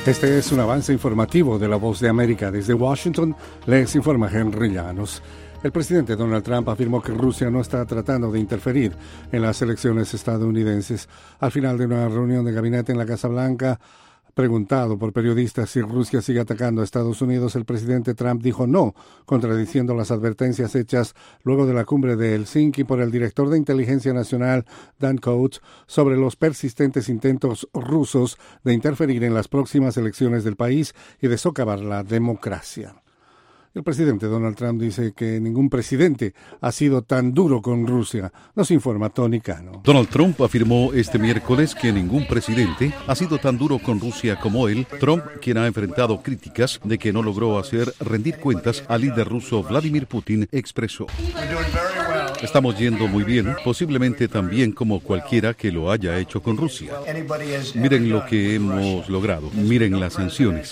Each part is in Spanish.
Este es un avance informativo de La Voz de América. Desde Washington les informa Henry Llanos. El presidente Donald Trump afirmó que Rusia no está tratando de interferir en las elecciones estadounidenses. Al final de una reunión de gabinete en la Casa Blanca, preguntado por periodistas si Rusia sigue atacando a Estados Unidos, el presidente Trump dijo no, contradiciendo las advertencias hechas luego de la cumbre de Helsinki por el director de Inteligencia Nacional, Dan Coats, sobre los persistentes intentos rusos de interferir en las próximas elecciones del país y de socavar la democracia. El presidente Donald Trump dice que ningún presidente ha sido tan duro con Rusia. Nos informa Tony Cano. Donald Trump afirmó este miércoles que ningún presidente ha sido tan duro con Rusia como él. Trump, quien ha enfrentado críticas de que no logró hacer rendir cuentas al líder ruso Vladimir Putin, expresó: "Estamos yendo muy bien, posiblemente tan bien como cualquiera que lo haya hecho con Rusia. Miren lo que hemos logrado, miren las sanciones.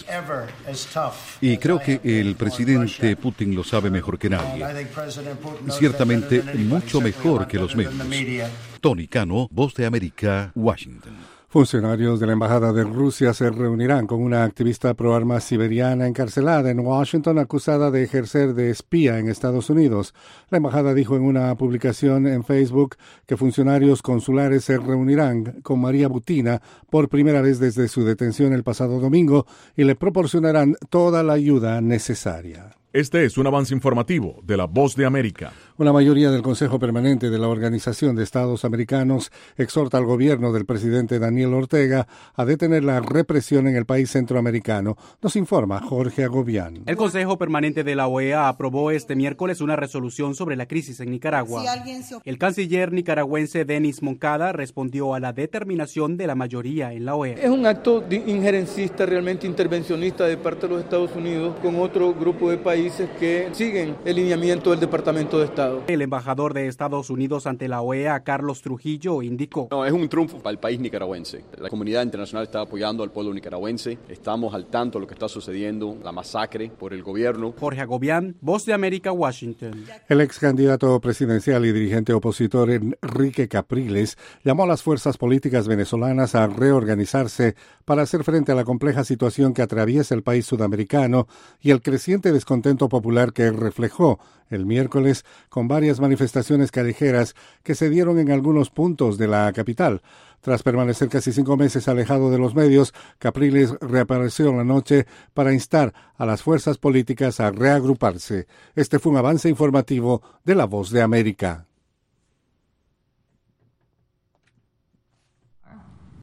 Y creo que el presidente Putin lo sabe mejor que nadie. Ciertamente mucho mejor que los medios". Tony Cano, Voz de América, Washington. Funcionarios de la Embajada de Rusia se reunirán con una activista pro-armas siberiana encarcelada en Washington, acusada de ejercer de espía en Estados Unidos. La embajada dijo en una publicación en Facebook que funcionarios consulares se reunirán con María Butina por primera vez desde su detención el pasado domingo y le proporcionarán toda la ayuda necesaria. Este es un avance informativo de La Voz de América. Una mayoría del Consejo Permanente de la Organización de Estados Americanos exhorta al gobierno del presidente Daniel Ortega a detener la represión en el país centroamericano. Nos informa Jorge Agobián. El Consejo Permanente de la OEA aprobó este miércoles una resolución sobre la crisis en Nicaragua. El canciller nicaragüense Denis Moncada respondió a la determinación de la mayoría en la OEA. Es un acto injerencista, realmente intervencionista de parte de los Estados Unidos con otro grupo de países que siguen el lineamiento del Departamento de Estado. El embajador de Estados Unidos ante la OEA, Carlos Trujillo, indicó: "No, es un triunfo para el país nicaragüense. La comunidad internacional está apoyando al pueblo nicaragüense. Estamos al tanto de lo que está sucediendo, la masacre por el gobierno". Jorge Agobián, Voz de América, Washington. El ex candidato presidencial y dirigente opositor Enrique Capriles llamó a las fuerzas políticas venezolanas a reorganizarse para hacer frente a la compleja situación que atraviesa el país sudamericano y el creciente descontento popular que reflejó el miércoles con varias manifestaciones callejeras que se dieron en algunos puntos de la capital. Tras permanecer casi 5 meses alejado de los medios, Capriles reapareció en la noche para instar a las fuerzas políticas a reagruparse. Este fue un avance informativo de La Voz de América.